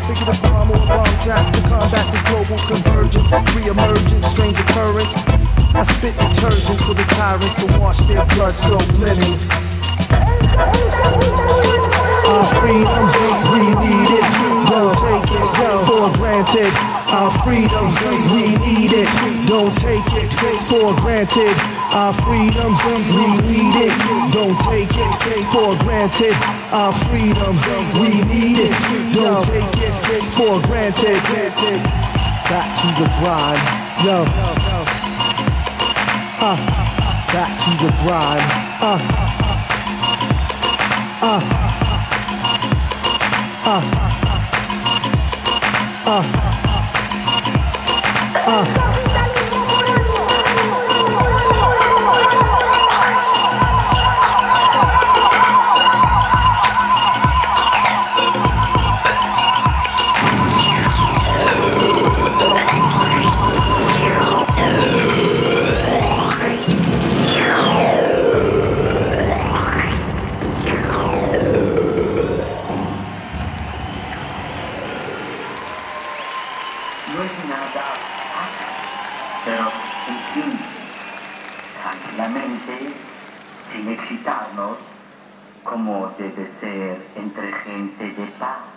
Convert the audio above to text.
Thinking of bomb or bomb trap to combat the global convergence, re-emergence, strange occurrence. I spit detergents for the tyrants to wash their blood-soaked linens. Our freedom, we need it. Don't take it for granted. Our freedom, we need it. Don't take it for granted. Our freedom, we need it. Don't take it for granted. Our freedom, we need it. Don't take it for granted. Back to the grind, yo. Back to the grind, No es nada fácil, pero en fin, tranquilamente, sin excitarnos, como debe ser entre gente de paz.